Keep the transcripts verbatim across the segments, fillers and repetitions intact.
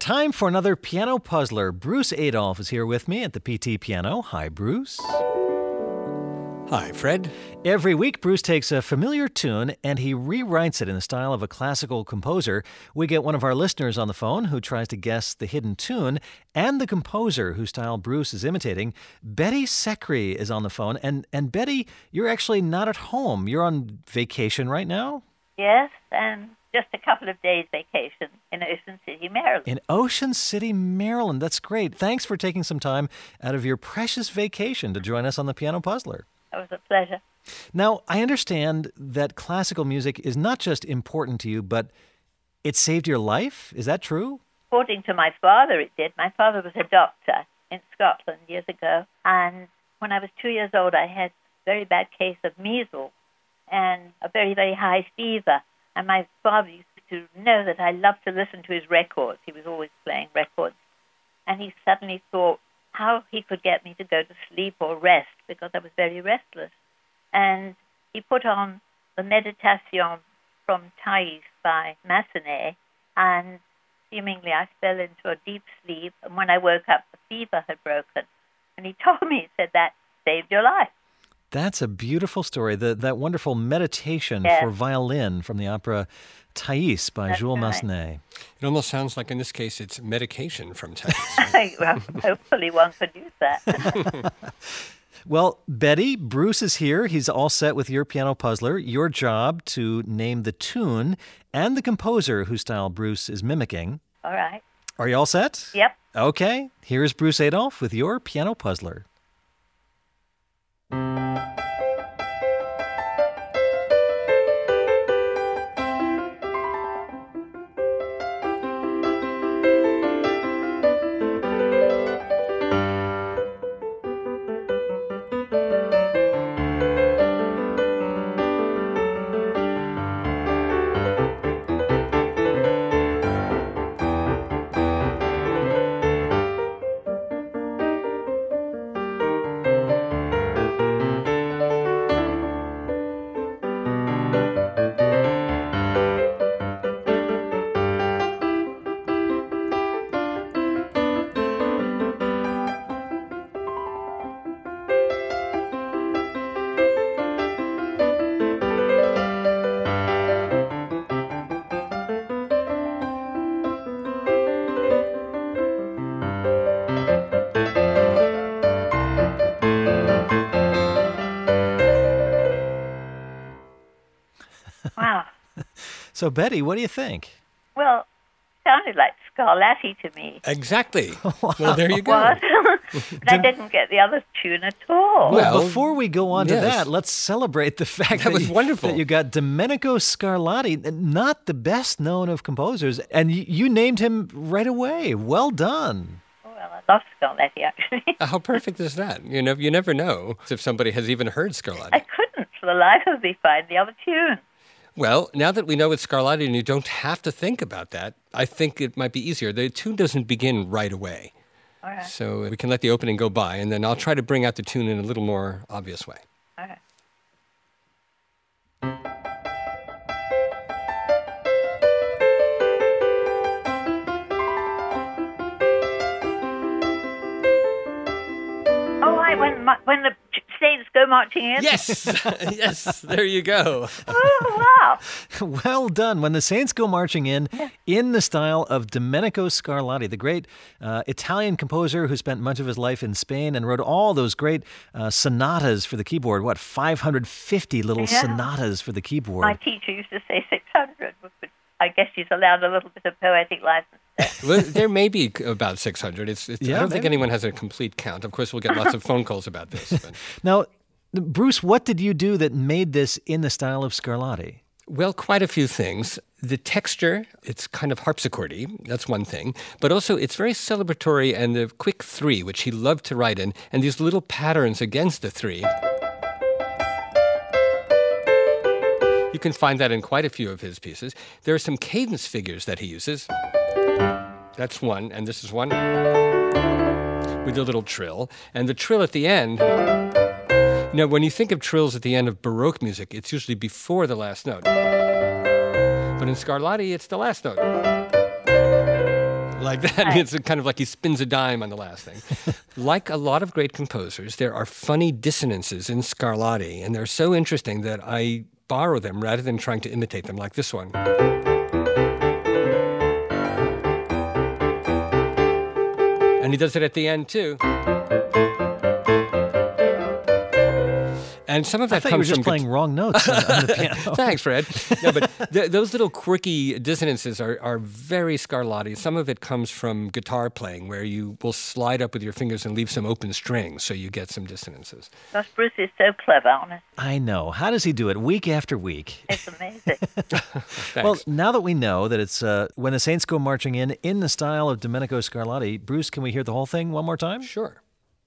time for another piano puzzler. Bruce Adolphe is here with me at the P T Piano. Hi, Bruce. Hi, Fred. Every week, Bruce takes a familiar tune and he rewrites it in the style of a classical composer. We get one of our listeners on the phone who tries to guess the hidden tune and the composer whose style Bruce is imitating. Betty Secri is on the phone. And, and Betty, you're actually not at home. You're on vacation right now? Yes, and just a couple of days vacation in Ocean City, Maryland. In Ocean City, Maryland. That's great. Thanks for taking some time out of your precious vacation to join us on the Piano Puzzler. It was a pleasure. Now, I understand that classical music is not just important to you, but it saved your life. Is that true? According to my father, it did. My father was a doctor in Scotland years ago, and when I was two years old, I had a very bad case of measles and a very, very high fever. And my father used to know that I loved to listen to his records. He was always playing records. And he suddenly thought how he could get me to go to sleep or rest because I was very restless. And he put on the Meditation from Thais by Massenet, and seemingly I fell into a deep sleep. And when I woke up, the fever had broken. And he told me, he said, that saved your life. That's a beautiful story. The, that wonderful meditation yes. for violin from the opera Thais by That's Jules right. Massenet. It almost sounds like, in this case, it's medication from Thais. Well, hopefully one could use that. Well, Betty, Bruce is here. He's all set with your piano puzzler. Your job to name the tune and the composer whose style Bruce is mimicking. All right. Are you all set? Yep. Okay. Here's Bruce Adolphe with your piano puzzler. Wow. So, Betty, what do you think? Well, it sounded like Scarlatti to me. Exactly. Well, there you go. What? But I didn't get the other tune at all. Well, Well, before we go on to yes. that, let's celebrate the fact that, That was you, wonderful. that you got Domenico Scarlatti, not the best known of composers, and you, you named him right away. Well done. Oh, well, I love Scarlatti, actually. How perfect is that? You know, you never know if somebody has even heard Scarlatti. I couldn't, for the life of me, find the other tune. Well, now that we know it's Scarlatti and you don't have to think about that, I think it might be easier. The tune doesn't begin right away. All right. So we can let the opening go by, and then I'll try to bring out the tune in a little more obvious way. All right. Oh, I when my, when the Saints go marching in. Yes, yes, there you go. Oh, wow. Well done. When the Saints go marching in, in the style of Domenico Scarlatti, the great uh, Italian composer who spent much of his life in Spain and wrote all those great uh, sonatas for the keyboard. What, five hundred fifty little Yeah. sonatas for the keyboard. My teacher used to say six hundred, but I guess she's allowed a little bit of poetic license there. Well, there may be about six hundred. It's, it's, Yeah, I don't think maybe. anyone has a complete count. Of course, we'll get lots of phone calls about this. But. Now, Bruce, what did you do that made this in the style of Scarlatti? Well, quite a few things. The texture, it's kind of harpsichordy. That's one thing. But also, it's very celebratory, and the quick three, which he loved to write in, and these little patterns against the three. You can find that in quite a few of his pieces. There are some cadence figures that he uses. That's one, and this is one with a little trill. And the trill at the end... Now, when you think of trills at the end of Baroque music, it's usually before the last note. But in Scarlatti, it's the last note. like that. Right. It's kind of like he spins a dime on the last thing. Like a lot of great composers, there are funny dissonances in Scarlatti, and they're so interesting that I borrow them rather than trying to imitate them, like this one. And he does it at the end, too. And some of that I thought comes you were just from playing wrong notes on, on the piano. Thanks, Fred. No, but th- those little quirky dissonances are, are very Scarlatti. Some of it comes from guitar playing, where you will slide up with your fingers and leave some open strings, so you get some dissonances. Gosh, Bruce is so clever, honestly. I know. How does he do it week after week? It's amazing. Thanks. Well, now that we know that it's uh, When the Saints Go Marching In, in the style of Domenico Scarlatti, Bruce, can we hear the whole thing one more time? Sure.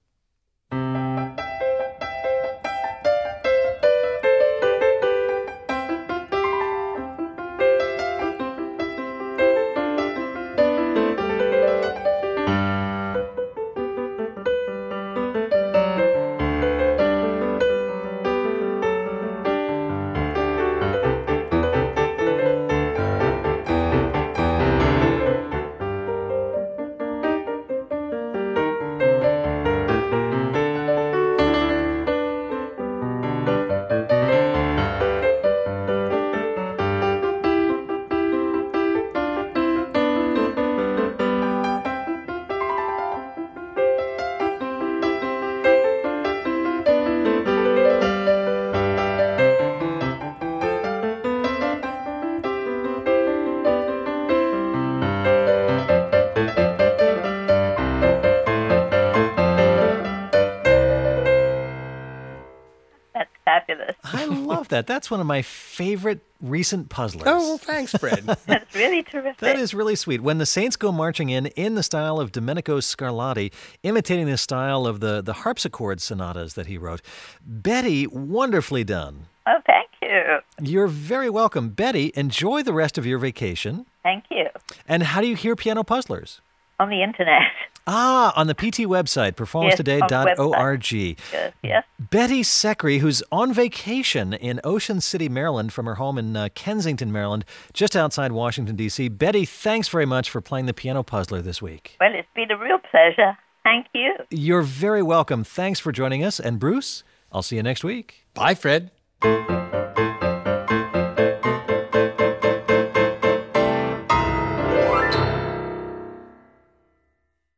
Fabulous. I love that. That's one of my favorite recent puzzlers. Oh, well, thanks, Fred. That's really terrific. That is really sweet. When the Saints Go Marching In, in the style of Domenico Scarlatti, imitating the style of the, the harpsichord sonatas that he wrote. Betty, wonderfully done. Oh, thank you. You're very welcome. Betty, enjoy the rest of your vacation. Thank you. And how do you hear Piano Puzzlers? On the internet. Ah, on the P T website, performance today dot org. Yes, yes. Betty Secri, who's on vacation in Ocean City, Maryland, from her home in uh, Kensington, Maryland, just outside Washington, D C. Betty, thanks very much for playing the Piano Puzzler this week. Well, it's been a real pleasure. Thank you. You're very welcome. Thanks for joining us. And Bruce, I'll see you next week. Bye, Fred.